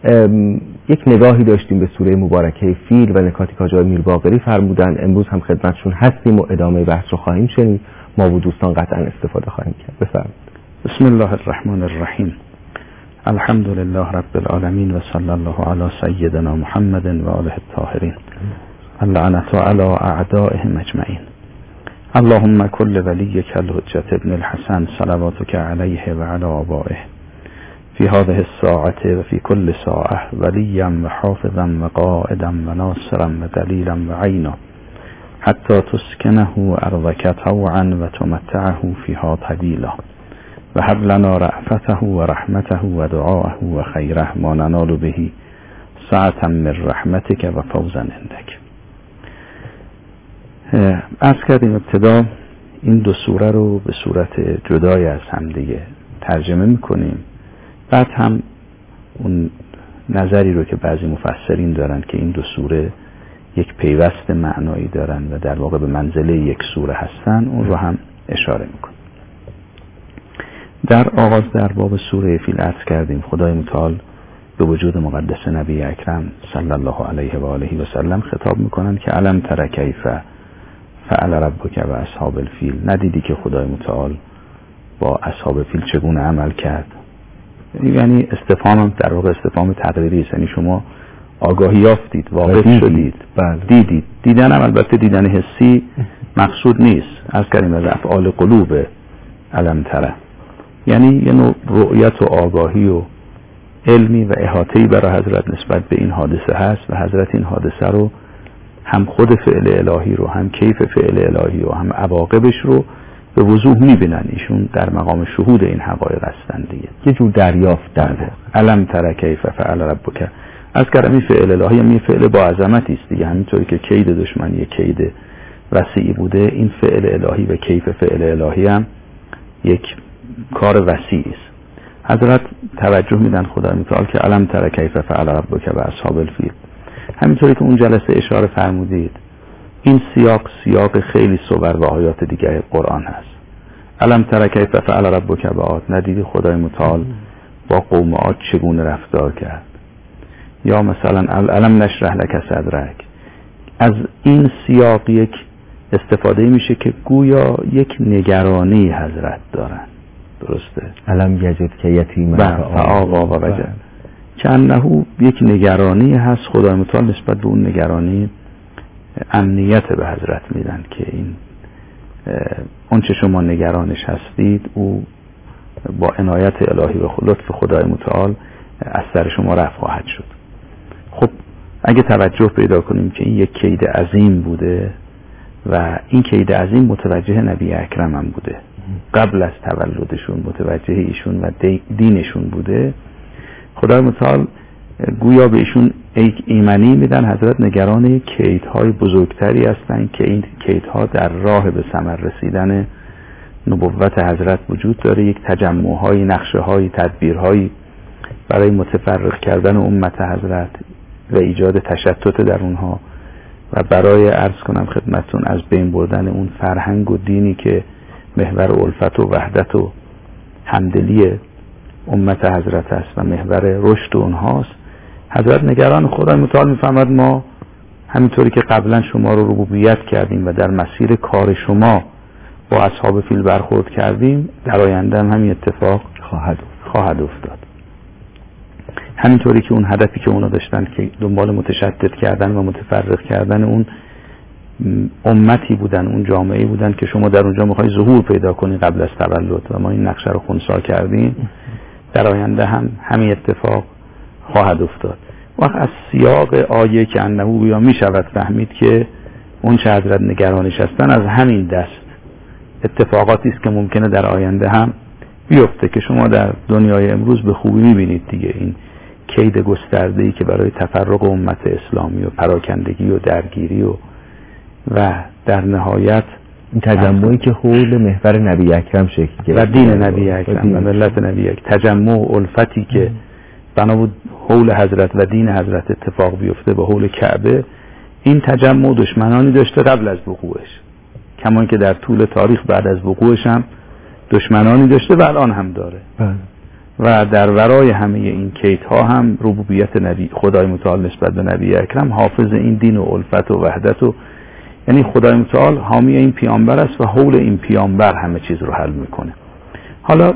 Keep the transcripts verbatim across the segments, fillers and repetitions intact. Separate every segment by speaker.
Speaker 1: یک نگاهی داشتیم به سوره مبارکه فیل و نکاتی که آقای میرباقری فرمودن. امروز هم خدمتشون هستیم و ادامه بحث رو خواهیم شنید. ما و دوستان قطعا استفاده خواهیم کرد. بفرمایید.
Speaker 2: بسم الله الرحمن الرحیم. الحمد لله رب العالمین و صلی الله علی سیدنا محمد و آله الطاهرین. اللعنة علی اعدائهم اجمعین. اللهم كل وليك الحجة ابن الحسن صلواتك عليه وعلى آبائه في هذه الساعة وفي كل ساعة وليا وحافظا وقائدا وناصرا ودليلا وعينا حتى تسكنه أرضك طوعا وتمتعه فيها طويلا وهب لنا رأفته ورحمته ودعاءه وخيره ما ننال به سعة من رحمتك وفوزا عندك. عرض کردیم ابتدا این دو سوره رو به صورت جدای از هم دیگه ترجمه میکنیم، بعد هم اون نظری رو که بعضی مفسرین دارن که این دو سوره یک پیوست معنایی دارن و در واقع به منزله یک سوره هستن اون رو هم اشاره میکنیم. در آغاز در باب سوره فیل عرض کردیم خدای متعال به وجود مقدس نبی اکرم صلی الله علیه و آله و سلم خطاب میکنن که علم تر کیف فعل ربک و اصحاب الفیل، ندیدی که خدای متعال با اصحاب فیل چگونه عمل کرد؟ یعنی استفهام هم در واقع استفهام تقریری است، یعنی شما آگاهی یافتید، واقف شدید،
Speaker 1: بله.
Speaker 2: دیدید. دیدن هم البته دیدن حسی مقصود نیست، از کلمه از افعال قلوب علم تره، یعنی یه نوع رؤیت و آگاهی و علمی و احاطه‌ای برای حضرت نسبت به این حادثه هست و حضرت این حادثه رو هم خود فعل الهی رو هم کیف فعل الهی رو هم عواقبش رو به وضوح میبینن. ایشون در مقام شهود این حقایق هستن دیگه،
Speaker 1: یه جور دریافت درده.
Speaker 2: علم تر کیف فعل ربک، از کلمه فعل الهی هم یه فعل با عظمتی است دیگه، همینطوری که کید دشمن یه کید وسیعی بوده، این فعل الهی و کیف فعل الهی هم یک کار وسیعی است. حضرت توجه میدن خدای متعال که علم تر کیف فعل ربک و اصحاب الفیل، همینطوری که اون جلسه اشاره فرمودید این سیاق سیاق خیلی صور و آیات دیگه قرآن هست. علم تر کیف فعل ربک و عاد، ندیدی خدای متعال با قوم عاد چگونه رفتار کرد؟ یا مثلا علم نشرح لک صدرک، از این سیاق یک استفاده میشه که گویا یک نگرانی حضرت دارن. درسته؟
Speaker 1: علم یجد که یتیما
Speaker 2: فآوا و وجد، که انه یک نگرانی هست خدای متعال نسبت به اون نگرانی امنیت به حضرت میدن که این اون چه شما نگرانش هستید او با عنایت الهی و لطف خدای متعال از سر شما رفع خواهد شد. خب اگه توجه پیدا کنیم که این یک کید عظیم بوده و این کید عظیم متوجه نبی اکرم هم بوده، قبل از تولدشون متوجه ایشون و دینشون بوده، خدای متعال گویا به ایشون ایمنی میدن حضرت نگران کیدهای بزرگتری هستن که این کیدها در راه به ثمر رسیدن نبوت حضرت وجود داره، یک تجمعهای نقشه‌های تدبیرهایی برای متفرق کردن امت حضرت و ایجاد تشتت در اونها و برای عرض کنم خدمتتون از بین بردن اون فرهنگ و دینی که محور الفت و وحدت و همدلی امت حضرت است و محور رشد اونهاست. حضرت نگران خدای متعال میفهمد ما همینطوری که قبلا شما رو ربوبیت کردیم و در مسیر کار شما با اصحاب فیل برخورد کردیم، در آینده هم همین اتفاق خواهد خواهد افتاد. همینطوری که اون هدفی که اونا داشتن که دنبال متشتت کردن و متفرق کردن اون امتی بودن، اون جامعه بودن که شما در اونجا میخوای ظهور پیدا کنی قبل از تولد و ما این نقشه رو خنثی کردیم، در آینده هم همین اتفاق خواهد افتاد. وقت از سیاق آیه که انه بیا می شود فهمید که اون چه حضرت نگرانش هستن از همین دست اتفاقاتی است که ممکنه در آینده هم بیفته که شما در دنیای امروز به خوبی میبینید دیگه، این کید گسترده‌ای که برای تفرق امت اسلامی و پراکندگی و درگیری و و در نهایت
Speaker 1: این تجمعی که حول محور نبی اکرم شکل گرفت
Speaker 2: و دین نبی اکرم و ملت نبی اکرم، تجمع و الفتی که بنا بود حول حضرت و دین حضرت اتفاق بیفته به حول کعبه، این تجمع دشمنانی داشته قبل از وقوعش، کما اینکه در طول تاریخ بعد از وقوعش هم دشمنانی داشته و الان هم داره. و در ورای همه این کیدها هم ربوبیت نبی خدای متعال نسبت به نبی اکرم حافظ این دین و الفت و وحدت و یعنی خدای متعال حامی این پیامبر است و حول این پیامبر همه چیز رو حل میکنه. حالا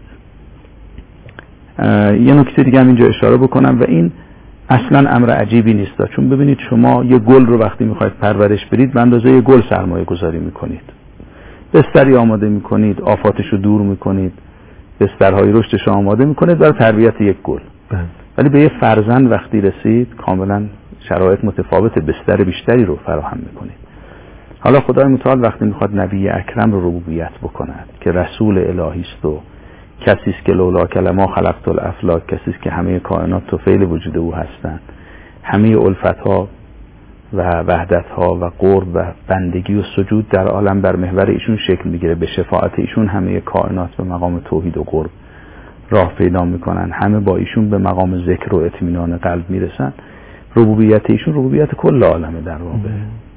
Speaker 2: یه نکته دیگه هم اینجا اشاره بکنم و این اصلا امر عجیبی نیست، چون ببینید شما یه گل رو وقتی میخواید پرورش بدید به اندازه یه گل سرمایه گذاری میکنید، بستری آماده میکنید، آفاتش رو دور میکنید، بسترهای رشدش رو آماده میکنید برای تربیت یک گل. ولی به یه فرزند وقتی رسید کاملا شرایط متفاوت، بستر بیشتری رو فراهم میکنید. حالا خدای متعال وقتی میخواد نبی اکرم رو ربوبیت بکند که رسول الهی است و کسی است که لولا کلمه خلقت الافلاک، کسی است که همه کائنات طفیل وجود او هستند، همه الفتها و وحدتها و قرب و بندگی و سجود در عالم بر محور ایشون شکل میگیره، به شفاعت ایشون همه کائنات به مقام توحید و قرب راه پیدا میکنن، همه با ایشون به مقام ذکر و اطمینان قلب میرسن. ربوبیت ایشون ربوبیت کل عالمه در واقع.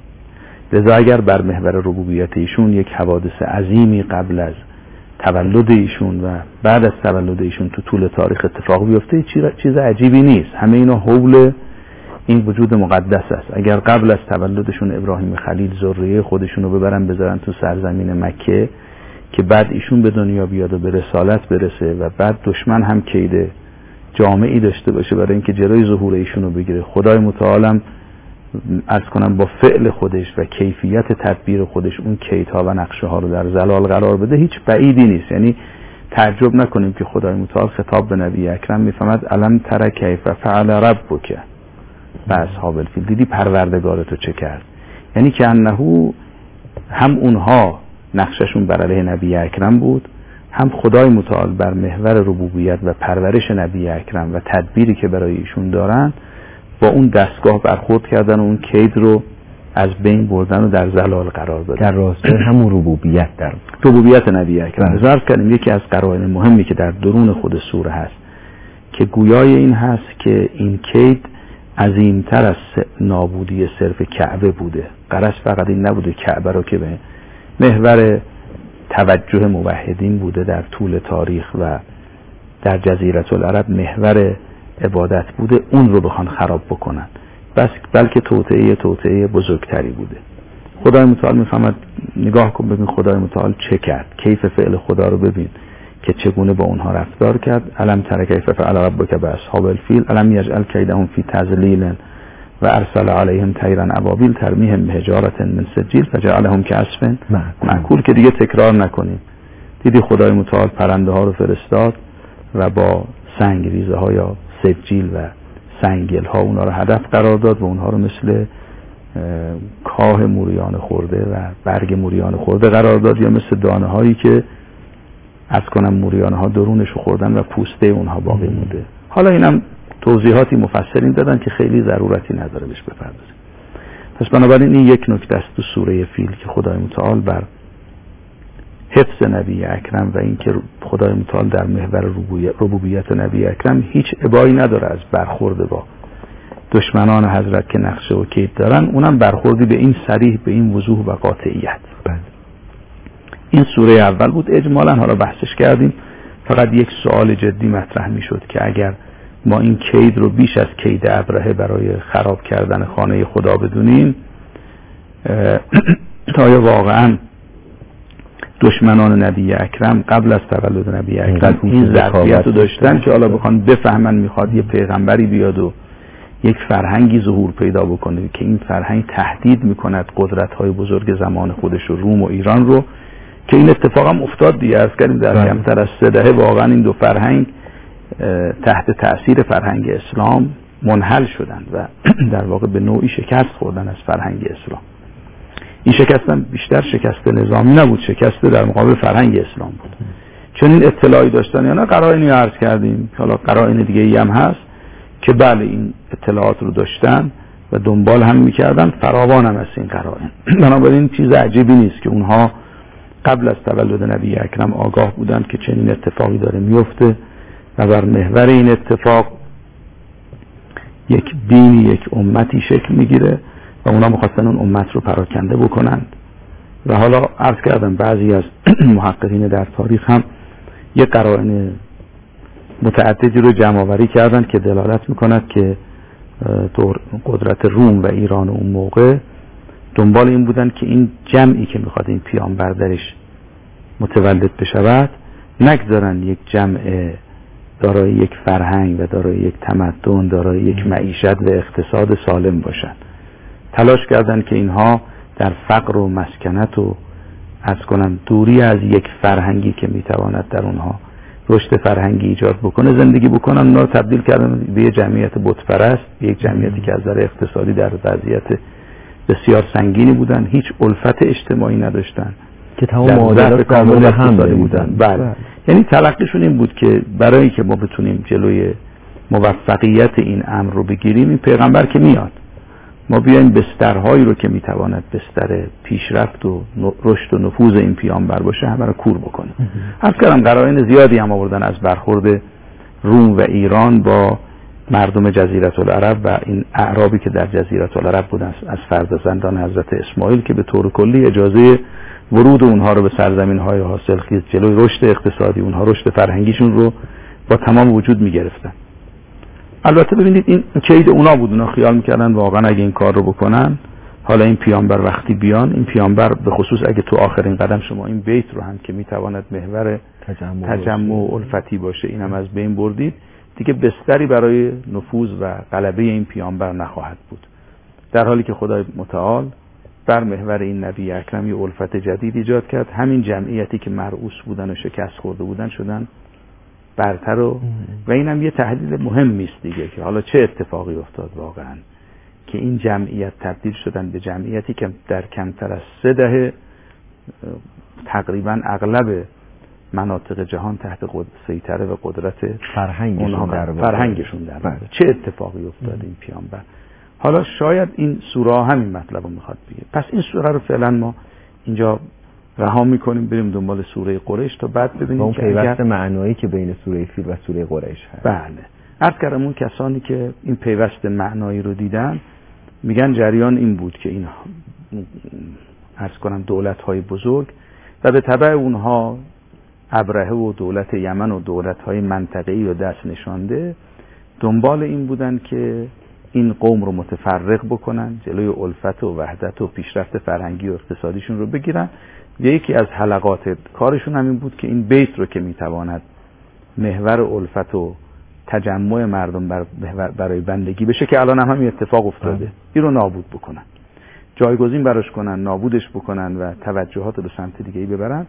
Speaker 2: لذا اگر بر محور ربوبیت ایشون یک حوادث عظیمی قبل از تولد ایشون و بعد از تولد ایشون تو طول تاریخ اتفاق بیفته چیز عجیبی نیست، همه اینا حول این وجود مقدس است. اگر قبل از تولدشون ابراهیم خلیل ذریه خودشون رو ببرن بذارن تو سرزمین مکه که بعد ایشون به دنیا بیاد و به رسالت برسه و بعد دشمن هم کید جامعی داشته باشه برای اینکه جلوی ظهور ایشون رو بگیره، خدای متعالم عرض کنم با فعل خودش و کیفیت تدبیر خودش اون کیدها و نقشه ها رو در زلال قرار بده، هیچ بعیدی نیست. یعنی تعجب نکنیم که خدای متعال خطاب به نبی اکرم میفهمد علم تر کیف فعل ربک و اصحاب الفیل، دیدی پروردگار تو چه کرد؟ یعنی که انهو هم اونها نقششون بر علیه نبی اکرم بود، هم خدای متعال بر محور ربوبیت و پرورش نبی اکرم و تدبیری که برای ایشون دارن با اون دستگاه برخورد کردن و اون کید رو از بین بردن و در زلال قرار دادن.
Speaker 1: در راستای همون ربوبیت در
Speaker 2: ربوبیت نبی اکرم ذکر کردیم. یکی از قرائن مهمی که در درون خود سوره هست که گویای این هست که این کید عظیمتر از نابودی صرف کعبه بوده. غرض فقط این نبوده کعبه رو که به محور توجه موحدین بوده در طول تاریخ و در جزیره العرب محور عبادت بوده، اون رو بخوان خراب بکنن، بس بلکه توطئه توطئه بزرگتری بوده. خدای متعال میفهمد، نگاه کن ببین خدای متعال چه کرد، کیف فعل خدا رو ببین که چگونه با اونها رفتار کرد. علم تر کیف فعل ربک باصحاب الفیل علم یجعل کیدهم فی تضلیل و ارسل علیهم طیرا ابابیل ترمیهم بحجارة من سجیل فجعلهم کعصف مأکول، که دیگه تکرار نکنیم. دیدی خدای متعال پرنده ها رو فرستاد و با سنگریزه ها یا سجیل و سنگل ها اونا رو هدف قرار داد و اونها رو مثل کاه موریان خورده و برگ موریان خورده قرار داد، یا مثل دانه هایی که از کنم موریان ها درونش رو خوردن و پوسته اونها باقی مونده. حالا اینم توضیحاتی مفصلین دادن که خیلی ضرورتی نداره بهش بپردازیم. پس بنابراین این یک نکته است تو سوره فیل که خدای متعال بر حفظ نبی اکرم و اینکه خدای متعال در محور ربوبیت نبی اکرم هیچ ابایی نداره از برخورد با دشمنان حضرت که نقشه و کید دارن، اونم برخوردی به این صریح، به این وضوح و قاطعیت. این سوره اول بود. اجمالا حالا بحثش کردیم، فقط یک سوال جدی مطرح می شد که اگر ما این کید رو بیش از کید ابرهه برای خراب کردن خانه خدا بدونیم، تا واقعا دشمنان نبی اکرم قبل از تولد نبی اکرم این ظرفیت رو داشتن که حالا بخوان بفهمن میخواد یه پیغمبری بیاد و یک فرهنگی ظهور پیدا بکنه که این فرهنگ تهدید میکند قدرت‌های بزرگ زمان خودش رو، روم و ایران رو، که این اتفاق هم افتاد دیگه. عرض کردیم در کمتر از سه دهه واقعا این دو فرهنگ تحت تأثیر فرهنگ اسلام منحل شدند و در واقع به نوعی شکست خوردن از فرهنگ اسلام. این شکست هم بیشتر شکست نظامی نبود، شکست در مقابل فرهنگ اسلام بود. چون این اطلاعی داشتن یا نه قرائنی عرض کردیم، حالا قرائن دیگه ای هم هست که بله این اطلاعات رو داشتن و دنبال هم میکردن، فراوان هم از این قرائن. بنابراین چیز عجیبی نیست که اونها قبل از تولد نبی اکرم آگاه بودند که چنین اتفاقی داره میفته و بر محور این اتفاق یک دینی، یک امتی شکل میگیره و اونا میخواستن اون امت رو پراکنده بکنند. و حالا عرض کردم بعضی از محققین در تاریخ هم یک قرائن متعددی رو جمع آوری کردن که دلالت میکند که قدرت روم و ایران اون موقع دنبال این بودن که این جمعی که میخواد این پیامبر درش متولد بشود نگذارن یک جمع دارای یک فرهنگ و دارای یک تمدن، دارای یک معیشت و اقتصاد سالم باشن. تلاش کردن که اینها در فقر و مسکنت و از کنم دوری از یک فرهنگی که میتواند در اونها رشد فرهنگی ایجاد بکنه زندگی بکنن. اونا رو تبدیل کردن به یک جمعیت بتپرست، یک جمعیتی که از نظر اقتصادی در وضعیت بسیار سنگینی بودن، هیچ الفت اجتماعی نداشتن
Speaker 1: که تمام معادلات کامل هم
Speaker 2: بودن. بله. یعنی تلقیشون این بود که برای که ما بتونیم جلوی موفقیت این امر رو بگیریم، این پیغمبر که میاد ما بیایم بسترهایی رو که میتواند بستر پیشرفت و رشد و نفوذ این پیامبر باشه همه رو کور بکنیم. عرض کردم قرائن زیادی هم آوردن از برخورد روم و ایران با مردم جزیره العرب و این اعرابی که در جزیره العرب بودن از فرزندان حضرت اسماعیل که به طور کلی اجازه ورود اونها رو به سرزمین‌های حاصلخیز جلوی رشد اقتصادی اونها رشد فرهنگیشون رو با تمام وجود می‌گرفتن. البته ببینید این کید اونا بود، اونا خیال می‌کردن واقعا اگه این کار رو بکنن حالا این پیامبر وقتی بیان، این پیامبر به خصوص اگه تو آخرین قدم شما این بیت رو هم که میتواند محور تجمع, تجمع و الفتی باشه اینم از بین بردید، دیگه بستری برای نفوذ و غلبه این پیامبر نخواهد بود. در حالی که خدای متعال بر محور این نبی اکرم یه الفت جدید ایجاد کرد، همین جمعیتی که مرعوس بودن و شکست خورده بودن شدن برتر و و اینم یه تحلیل مهمی است دیگه که حالا چه اتفاقی افتاد واقعا که این جمعیت تبدیل شدن به جمعیتی که در کمتر از سه دهه تقریبا اغلب مناطق جهان تحت سیطره و قدرت
Speaker 1: فرهنگشون در
Speaker 2: فرهنگشون در بله. چه اتفاقی افتاد این پیامبر؟ حالا شاید این سوره همین مطلب رو میخواد بگه. پس این سوره رو فعلا ما اینجا رها میکنیم بریم دنبال سوره قریش تا بعد ببینیم
Speaker 1: اون پیوست معنایی که بین سوره فیل و سوره قریش هست.
Speaker 2: بله. عرض کردم اون کسانی که این پیوست معنایی رو دیدن میگن جریان این بود که این عرض کنم دولت‌های بزرگ و به تبع اونها ابرهه و دولت یمن و دولت‌های منطقه‌ای و دست نشانده دنبال این بودن که این قوم رو متفرق بکنن، جلوی الفت و وحدت و پیشرفت فرهنگی و اقتصادیشون رو بگیرن. یکی از حلقات کارشون همین بود که این بیت رو که میتواند محور الفت و تجمع مردم بر برای بندگی بشه که الان هم همین اتفاق افتاده، این رو نابود بکنن، جایگزین براش کنن، نابودش بکنن و توجهات رو به سمت دیگه‌ای ببرن.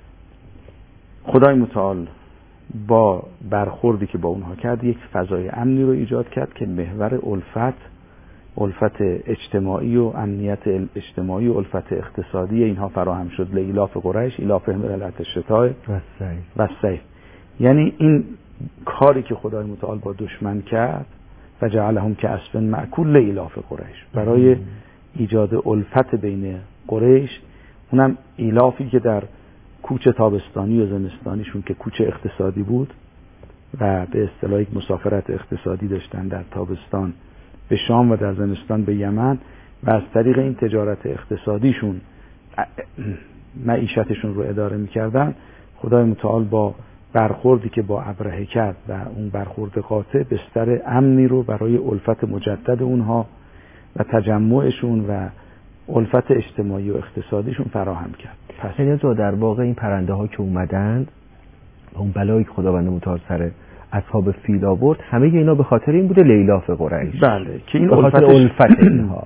Speaker 2: خدای متعال با برخوردی که با اونها کرد یک فضای امنی رو ایجاد کرد که محور الفت، الفت اجتماعی و امنیت اجتماعی و الفت اقتصادی اینها فراهم شد. لایلاف قریش ایلافهم رحلة الشتاء و الصیف. یعنی این کاری که خدای متعال با دشمن کرد و جعلهم کعصف مأکول لایلاف قریش برای ایجاد الفت بین قریش، اونم ایلافی که در کوچه تابستانی و زمستانیشون که کوچه اقتصادی بود و به اصطلاح یک مسافرت اقتصادی داشتن در تابستان به شام و در زمستان به یمن و از طریق این تجارت اقتصادیشون معیشتشون رو اداره میکردن. خدای متعال با برخوردی که با ابرهه کرد و اون برخورد قاطع بستر امنی رو برای الفت مجدد اونها و تجمعشون و الفت اجتماعی و اقتصادیشون فراهم کرد.
Speaker 1: پس یعنی تو در واقع این پرنده ها که اومدند اون بلایی که خداوند متعال سر اصحاب فیل آورد همه اینا به خاطر این بوده لیلاف قریش.
Speaker 2: بله که این
Speaker 1: به خاطر الفت اینها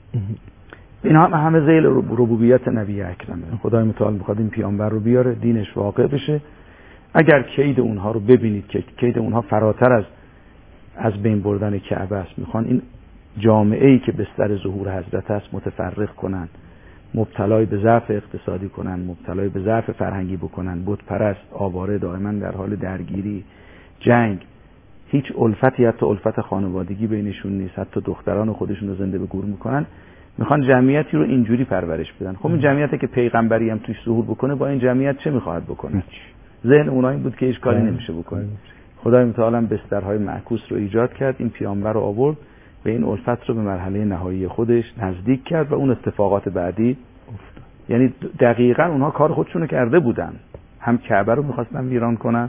Speaker 2: اینا هم همه ذیل ربوبیت نبی اکرمه. خدای متعال میخواد این پیامبر رو بیاره، دینش واقع بشه. اگر کید اونها رو ببینید که کید اونها فراتر از از بین بردن کعبه است، میخوان این جامعه‌ای که بستر ظهور حضرت است متفرق کنن، مبتلای به ضعف اقتصادی کنن، مبتلای به ضعف فرهنگی بکنن، بت پرست، آواره، دائما در حال درگیری، جنگ، هیچ الفتی حتی الفت خانوادگی بینشون نیست، حتی دختران خودشون رو زنده به گور میکنن. میخوان جمعیتی رو اینجوری پرورش بدن. خب این جمعیتی که پیغمبری هم توش ظهور بکنه با این جمعیت چه میخواهد بکنه؟ ذهن اونها این بود که هیچ کاری نمیشه بکنه. خدای متعال بسترهای معکوس رو ایجاد کرد، این پیامبر رو آورد و این الفت رو به مرحله نهایی خودش نزدیک کرد و اون اتفاقات بعدی افتاد. یعنی دقیقاً اونها کار خودشونو کرده بودن، هم کعبه رو می‌خواستن ویران کنن،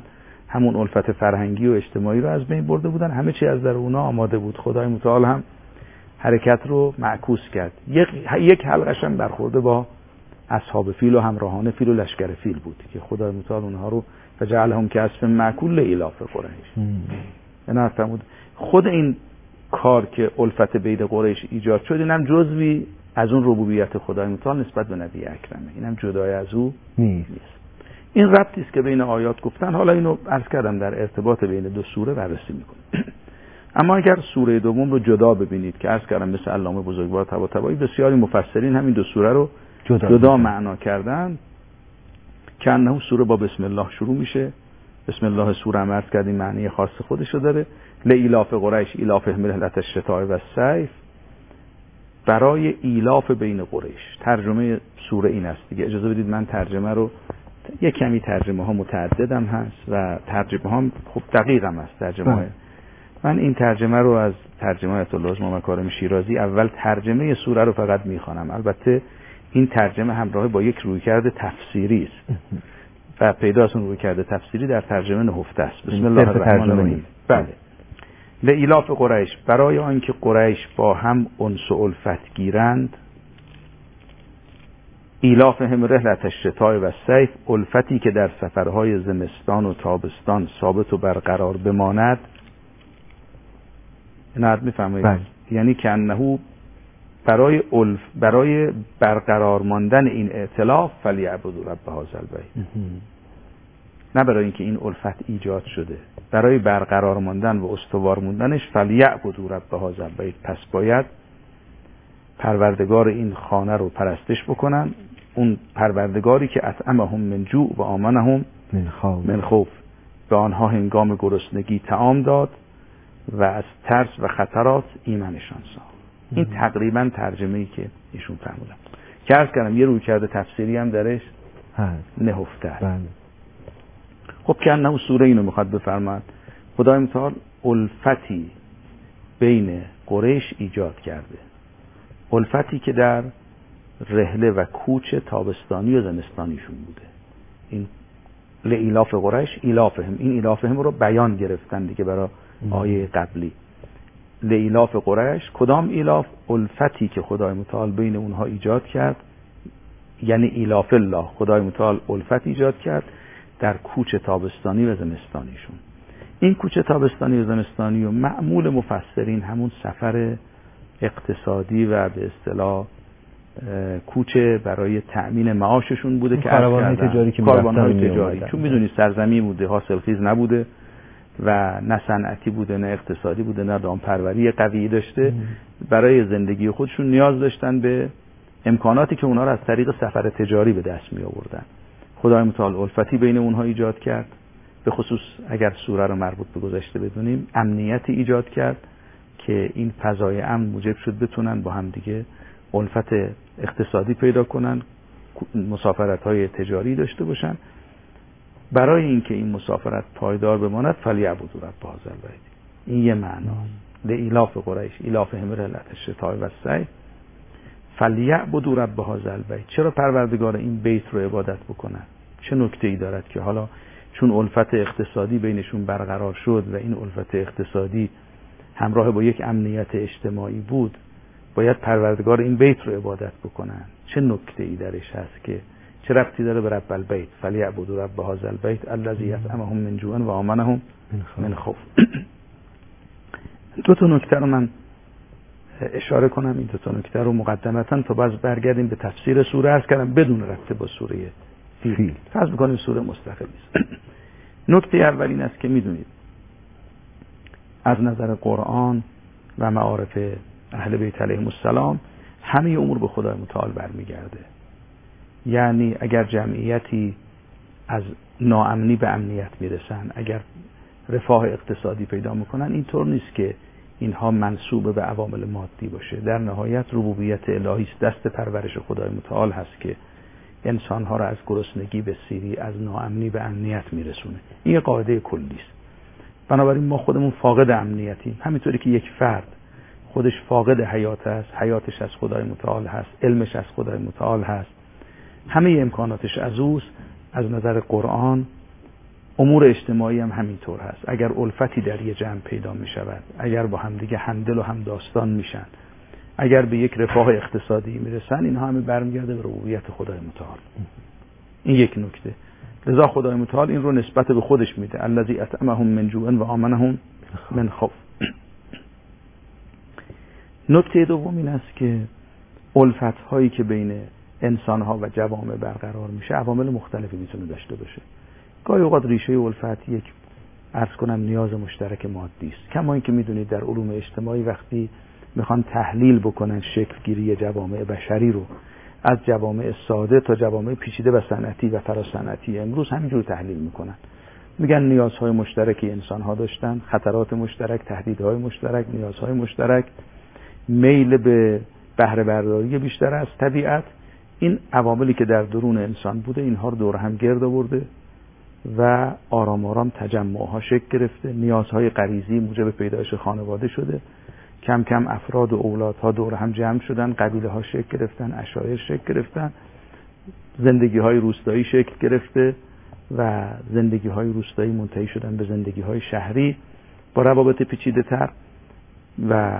Speaker 2: همون الفت فرهنگی و اجتماعی رو از بین برده بودن، همه چی از در اونا آماده بود. خدای متعال هم حرکت رو معکوس کرد. یک یک حلقش هم برخورده با اصحاب فیل و همراهان فیل و لشکر فیل بود که خدای متعال اونها رو فجعلهم کعصف مأکول لإلاف قریش. اینا فرمود خود این کار که الفت بین قریش ایجاد شد اینم جزوی از اون ربوبیت خدای متعال نسبت به نبی اکرمه، اینم جدای از او نیست. این ربطی است که بین آیات گفتن. حالا اینو عرض کردم در ارتباط بین دو سوره بررسی میکنیم. اما اگر سوره دوم رو جدا ببینید که عرض کردم مثل علامه بزرگوار طباطبایی بسیاری مفسرین همین دو سوره رو جدا, جدا معنا کردن که انه سوره با بسم الله شروع میشه. بسم الله سوره هم عرض کردیم معنی خاص خودش رو داره. لإلاف قریش ایلافهم رحلة الشتاء و الصیف، برای ایلاف بین قریش. ترجمه سوره این است دیگه. اجازه بدید من ترجمه رو، یک کمی ترجمه ها متعددم هست و ترجمه ها خب دقیق هم هست ترجمه های. من این ترجمه رو از ترجمه آیت الله عظمی مکارم شیرازی اول ترجمه سوره رو فقط میخوانم. البته این ترجمه همراه با یک رویکرد تفسیری است و پیداست اون رویکرد تفسیری در ترجمه نهفته است. بسم الله الرحمن الرحیم. بله. لإلاف قریش، برای آنکه قریش با هم انس و الفت گیرند. ایلافهم رحلة الشتاء و الصیف، الفتی که در سفرهای زمستان و تابستان ثابت و برقرار بماند. اینا میفهمید؟ یعنی که انه برای الف برای برقرار ماندن این ائتلاف فلیعبدوا رب هذا البیت، نه برای اینکه این الفت ایجاد شده، برای برقرار ماندن و استوار موندنش فلیعبدوا رب هذا البیت، پس باید پروردگار این خانه رو پرستش بکنن، اون پروردگاری که اطعمهم من جوع و آمنهم من خوف، به آنها هنگام گرسنگی طعام داد و از ترس و خطرات ایمنشان ساخت. این تقریبا ترجمه‌ای که ایشون فرمودن که عرض کردم یه رویکرد تفسیری هم درش نهفته است. خب که انه سوره اینو میخواد بفرماد خدای متعال الفتی بین قریش ایجاد کرده، الفتی که در رحله و کوچ تابستانی و زمستانیشون بوده. این لإلاف قریش ایلافهم، این ایلافهم رو بیان گرفتن دیگه برای آیه قبلی. لإلاف قریش، کدام ایلاف؟ الفتی که خدای متعال بین اونها ایجاد کرد، یعنی ایلاف الله، خدای متعال الفت ایجاد کرد در کوچ تابستانی و زمستانیشون. این کوچ تابستانی و زمستانی و معمول مفسرین همون سفر اقتصادی و به اصطلاح کوچ برای تأمین معاششون بوده که
Speaker 1: کاروان‌های تجاری که
Speaker 2: کاروان‌های تجاری، چون میدونید سرزمین بوده، حاصلخیز نبوده و نه صنعتی بوده نه اقتصادی بوده نه دامپروری قوی داشته، برای زندگی خودشون نیاز داشتن به امکاناتی که اونها رو از طریق سفر تجاری به دست می آوردن. خدای متعال الفتی بین اونها ایجاد کرد، به خصوص اگر سوره رو مربوط به گذشته بدونیم امنیتی ایجاد کرد که این فضای امن موجب شد بتونن با هم دیگه الفت اقتصادی پیدا کنن، مسافرت‌های تجاری داشته باشن. برای اینکه این مسافرت پایدار بماند فلیعبدوا رب هذا البیت، این یه معناست. لإلاف قریش ایلافهم رحلة الشتاء و الصیف فلیعبدوا رب هذا البیت. چرا پروردگار این بیت رو عبادت بکنن؟ چه نکته‌ای دارد که حالا چون الفت اقتصادی بینشون برقرار شد و این الفت اقتصادی همراه با یک امنیت اجتماعی بود، باید پروردگار این بیت رو عبادت بکنن؟ چه نکته‌ای درش هست که چه ربطی داره به رب البیت؟ فلیعبدوا رب هذا البیت الذی یطعمهم من جوع و آمنهم من خوف. دو تا نکته رو من اشاره کنم، این دو تا نکته رو مقدمتا تا باز برگردیم به تفسیر سوره. عرض کردم بدون ربط با سوره فیل، فرض می‌کنیم سوره مستقلی است. نکته اول این است که میدونید از نظر قرآن و معارف اهل بیت علیهم السلام همه امور به خدای متعال برمیگرده. یعنی اگر جمعیتی از ناامنی به امنیت میرسن، اگر رفاه اقتصادی پیدا میکنن، اینطور نیست که اینها منسوب به عوامل مادی باشه. در نهایت ربوبیت الهی است، دست پرورش خدای متعال هست که انسانها را از گرسنگی به سیری، از ناامنی به امنیت میرسونه. این یه قاعده کلی است. بنابراین ما خودمون فاقد امنیتیم، همینطوری که یک فرد خودش فاقد حیات است، حیاتش از خدای متعال هست، علمش از خدای متعال هست، همه امکاناتش از اوست. از نظر قرآن امور اجتماعی هم همینطور هست. اگر الفتی در یه جمع پیدا می شود، اگر با هم دیگه همدل و همداستان میشن، اگر به یک رفاه اقتصادی میرسن، اینها همه برمیگرده به ربوبیت خدای متعال. این یک نکته. لذا خدای متعال این رو نسبت به خودش میده، الذی اطعمهم من جوع و آمنهم من خوف. نکته دوم این است که الفت هایی که بین انسان ها و جوامع برقرار میشه عوامل مختلفی میتونه داشته باشه. گاهی اوقات ریشه الفت یک عرض کنم نیاز مشترک مادی است. کما اینکه میدونید در علوم اجتماعی وقتی میخوان تحلیل بکنن شکل گیری جوامع بشری رو از جوامع ساده تا جوامع پیچیده و صنعتی و فراصنعتی امروز همینجور تحلیل میکنن. میگن نیازهای مشترکی انسان‌ها داشتن، خطرات مشترک، تهدیدهای مشترک، نیازهای مشترک، میل به بهره برداری بیشتر از طبیعت. این عواملی که در درون انسان بوده اینها رو دور هم گرد آورده و آرام آرام تجمعها شکل گرفته. نیازهای غریزی موجب پیدایش خانواده شده. کم کم افراد و اولادها دور هم جمع شدن، قبیله ها شکل گرفتن، عشایر شکل گرفتن، زندگی های روستایی شکل گرفته و زندگی های روستایی منتهی شدن به زندگی های شهری با روابط پیچیده تر. و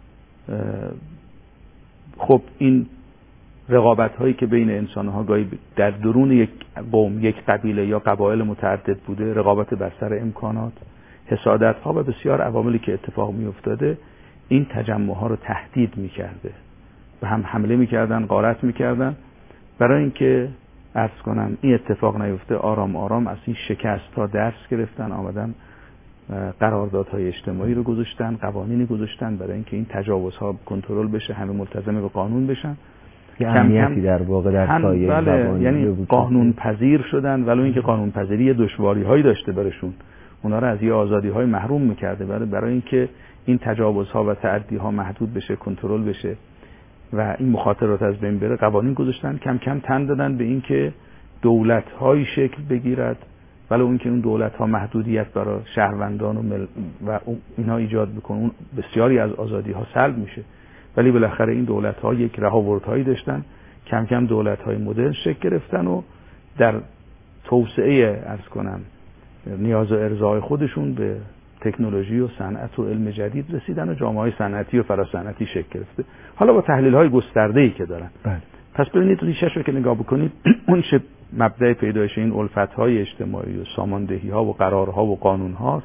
Speaker 2: خب این رقابت هایی که بین انسان ها گاهی در درون یک قوم، یک قبیله یا قبایل متعدد بوده، رقابت بر سر امکانات، حسادت ها و بسیار عواملی که اتفاق می افتاده، این تجمع ها رو تهدید می کرده، به هم حمله می کردن، غارت می کردن. برای اینکه عرض کنم این اتفاق نیفته، آرام آرام از این شکست ها درس گرفتن، آمدن قراردادهای اجتماعی رو گذاشتن، قوانینی گذاشتن برای اینکه این تجاوزها کنترل بشه، همه ملتزم به قانون بشن.
Speaker 1: یه امنیتی در واقع در سایه
Speaker 2: بله، یعنی قانون پذیر شدن، ولو اینکه قانون پذیری دشواری هایی داشته برشون، اونا رو از یه آزادی های محروم میکرده. برای برای اینکه این تجاوزها و تعدی ها محدود بشه، کنترل بشه و این مخاطرات از بین بره، قوانین گذاشتن. کم کم تن دادن به اینکه دولت های شکل بگیرد، ولو اینکه اون دولت ها محدودیت برای شهروندان و, مل و اینها ایجاد بکنه، اون بسیاری از آزادی ها سلب میشه. ولی بالاخره این دولت ها یک رهاوردهایی داشتن. کم کم دولت های مدرن شکل گرفتن و در توسعه عرض کنم نیاز و ارضای خودشون به تکنولوژی و صنعت و علم جدید رسیدن و جامعه صنعتی و فراصنعتی شکل گرفته. حالا با تحلیل های گسترده ای که دارن. بله. پس ببینید ریشه‌ش رو که نگاه بکنید، اون چه مبدأ پیدایش این الفت های اجتماعی و ساماندهی ها و قرارها و قانون ها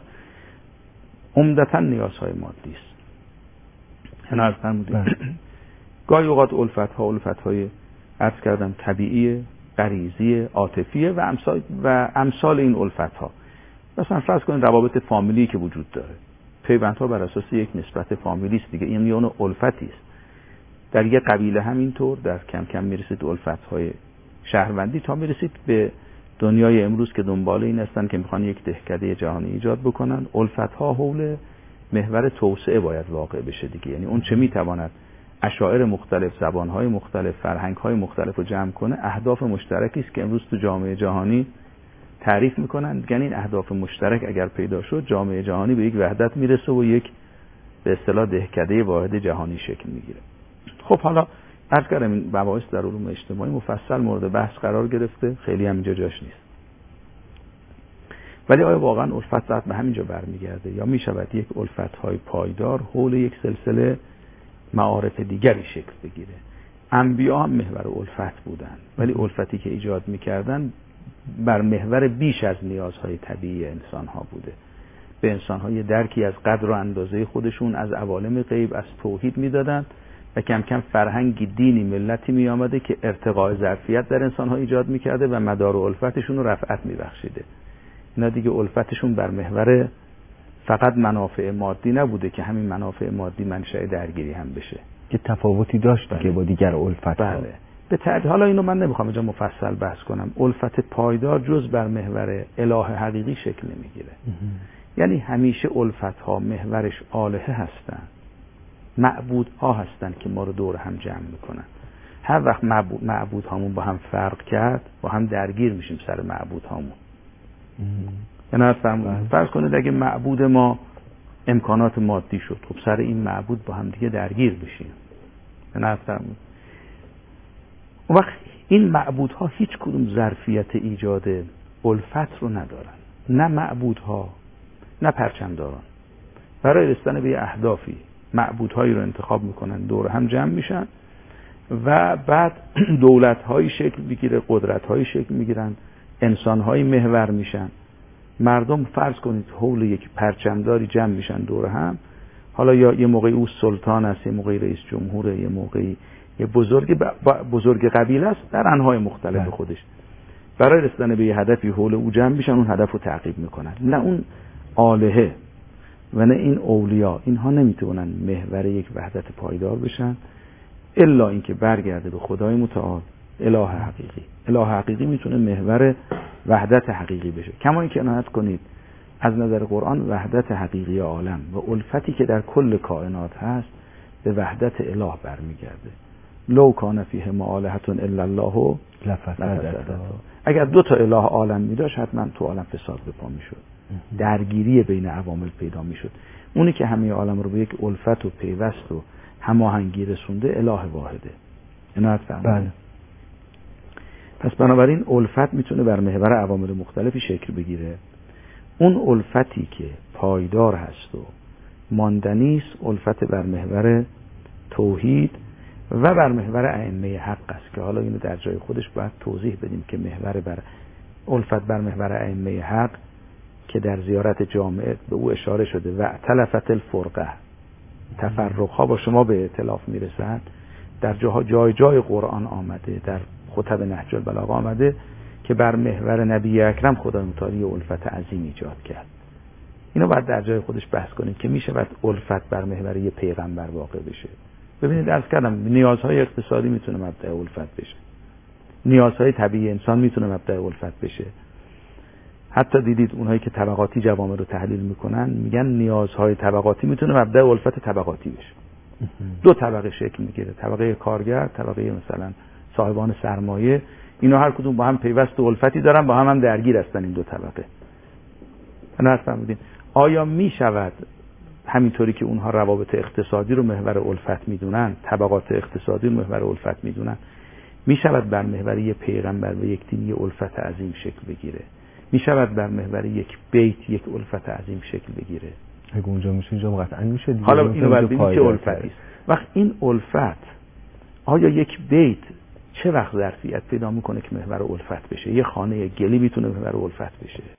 Speaker 2: عمدتاً نیازهای مادی است. اینا از فرمودید. گاهی اوقات الفت ها الفت های عرض کردم طبیعی، غریزی، عاطفی و امثال و امثال این الفت ها. مثلا فرض کنید روابط فامیلی که وجود داره، پیوندها بر اساس یک نسبت فامیلی است دیگه، این یه نوع الفتی است. در یک قبیله همینطور، در کم کم میرسید الفت های شهروندی تا میرسید به دنیای امروز که دنبال این هستن که میخوان یک دهکده جهانی ایجاد بکنن. الفت ها حول محور توسعه باید واقع بشه دیگه، یعنی اون چه میتواند عشائر مختلف، زبانهای مختلف، فرهنگهای مختلف رو جمع کنه، اهداف مشترکی است که امروز تو جامعه جهانی تعریف میکنن. دیگه این اهداف مشترک اگر پیدا شد، جامعه جهانی به یک وحدت میرسه و یک به اصطلاح دهکده واحد جهانی شکل میگیره. خب حالا عرض کردم این مباحث در علوم اجتماعی مفصل مورد بحث قرار گرفته، خیلی هم اینجا جاش نیست. ولی آیا واقعا الفت ذات به همینجا برمیگرده یا میشود یک الفت های پایدار حول یک سلسله معارف دیگری شکل بگیره؟ انبیا هم محور الفت بودن، ولی الفتی که ایجاد میکردن بر محور بیش از نیازهای طبیعی انسان ها بوده. به انسان ها یه درکی از قدر و اندازه خودشون از عوالم غیب، از توحید میدادن و کم کم فرهنگی، دینی، ملتی می آمده که ارتقاء ظرفیت در انسان ها ایجاد میکرده و مدار الفتشون رو رفعت میبخشیده. اینا دیگه الفتشون بر محور فقط منافع مادی نبوده که همین منافع مادی منشأ درگیری هم بشه،
Speaker 1: که تفاوتی داشت که با دیگر الفت ها.
Speaker 2: بله. به تعدیل حالا اینو من نمیخوام اینجا مفصل بحث کنم. الفت پایدار جز بر محور اله حقیقی شکل نمیگیره. یعنی همیشه الفت ها محورش الهه هستن، معبود ها هستن که ما رو دور هم جمع میکنن. هر وقت معبود, معبود هامون با هم فرق کرد، با هم درگیر میشیم سر معبود هامون. یعنی فرض کنید اگه معبود ما امکانات مادی شد، خب سر این معبود با هم دیگه درگیر بشیم. یعنی فرمود اون وقت این معبودها هیچ کدوم ظرفیت ایجاد الفت رو ندارن. نه معبودها نه پرچمداران. برای رسیدن به اهدافی معبودهایی رو انتخاب میکنن، دور هم جمع میشن و بعد دولت‌هایی شکل میگیره، قدرت‌هایی شکل میگیرن، انسان‌هایی محور میشن. مردم فرض کنید حول یک پرچمداری جمع میشن دور هم، حالا یا یه موقعی او سلطان است، یه موقعی رئیس جمهوره، یه موقعی یه بزرگ بزرگ قبیله است در انواع مختلف خودش. برای رسیدن به یه هدفی حول او جمع میشن، اون هدف رو تعقیب میکنن. نه اون آلهه و نه این اولیا، اینها نمیتونن محور یک وحدت پایدار بشن الا اینکه برگرده به خدای متعال، اله حقیقی. اله حقیقی میتونه محور وحدت حقیقی بشه. کما اینکه عنایت کنید از نظر قرآن وحدت حقیقی عالم و الفتی که در کل کائنات هست به وحدت اله برمیگرده. لو کان فیه آلهة الا الله لفسدتا. اگر دو تا اله عالم میداشت حتما تو عالم فساد به پا میشد، درگیری بین عوامل پیدا میشد. اونی که همه عالم رو به یک الفت و پیوست و هماهنگی رسونده اله واحده. عنایت فرمایید. پس بنابراین الفت میتونه بر محور عوامل مختلفی شکل بگیره. اون الفتی که پایدار هست و ماندنی است الفت بر محور توحید و بر محور ائمه حق است که حالا اینو در جای خودش باید توضیح بدیم که محور بر الفت بر محور ائمه حق که در زیارت جامعه به او اشاره شده و تلفت الفرقه، تفرق ها با شما به ائتلاف میرسند، در جاها جای جای قرآن آمده، در خطب نهج البلاغه آمده که بر محور نبی اکرم خدای متعال الفت عظیم ایجاد کرد. اینو باید در جای خودش بحث کنیم که میشه بعد الفت بر محور یه پیغمبر واقع بشه. ببینید عرض کردم نیازهای اقتصادی میتونه مبدأ الفت بشه، نیازهای طبیعی انسان میتونه مبدأ الفت بشه. حتی دیدید اونهایی که طبقاتی جوامع رو تحلیل میکنن میگن نیازهای طبقاتی میتونه مبدأ الفت طبقاتی بشه. دو طبقه شکل میگیره، طبقه کارگر، طبقه مثلا صاحبان سرمایه، اینا هر کدوم با هم پیوست و الفتی دارن، با هم هم درگیر هستن این دو طبقه. نفهمیدین؟ آیا میشود همینطوری که اونها روابط اقتصادی رو محور الفت میدونن، طبقات اقتصادی رو محور الفت میدونن، میشود بر محور یک پیغمبر و یک دین یک الفت عظیم شکل بگیره؟ میشود بر محور یک بیت یک الفت عظیم شکل بگیره؟
Speaker 1: اگه اونجا میشه اینجا قطعا میشه دیگه.
Speaker 2: حالا اینو باید ببینید چه الفتی است. وقت این الفت آیا یک بیت چه وقت ظرفیت پیدا میکنه که محور الفت بشه؟ یه خانه گلی میتونه محور الفت بشه؟